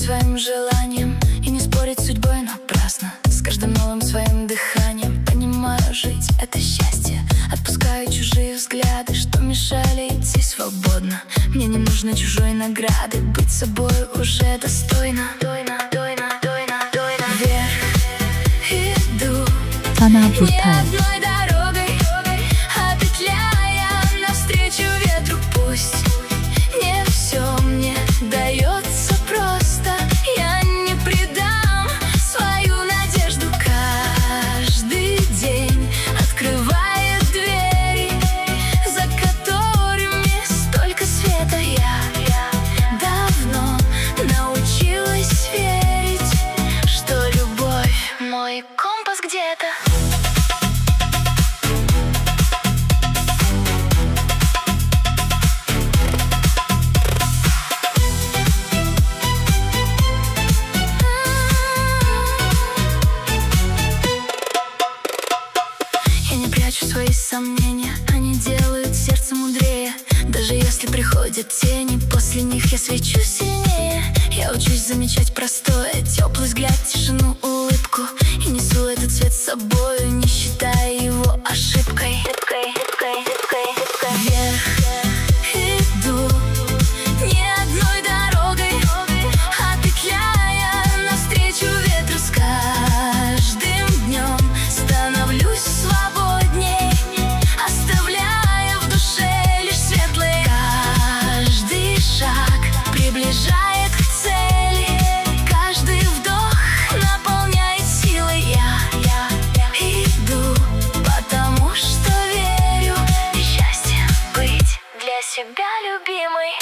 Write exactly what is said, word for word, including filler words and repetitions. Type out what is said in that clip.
своим желаниям и не спорить с судьбой напрасно. С каждым новым своим дыханием понимаю, жить — это счастье. Отпускаю чужие взгляды, что мешали идти свободно. Мне не нужно чужой награды, быть собой уже достойно. Дойно, дойно, дойно, дойно. Вверх иду, не одной дорогой, а петляя навстречу ветру. Пусть не все мне дается просто, я не предам свою надежду. Каждый день открывает двери, за которыми столько света. Я давно научилась верить, что любовь — мой компас где-то. Свои сомнения, они делают сердце мудрее. Даже если приходят тени, после них я свечу сильнее. Я учусь замечать простое, теплый взгляд, тишину, улыбку, и несу этот свет с собою, не считая его ошибкой. Хиткой, хиткой, хиткой, хиткой. Вверх иду, не одной дорогой, а петляя навстречу ветру. С каждым днем становлюсь свободней, оставляя в душе лишь светлое. Каждый шаг приближает к цели, каждый вдох наполняет силой. Я, я, я иду, потому что верю, счастье быть для себя любимой.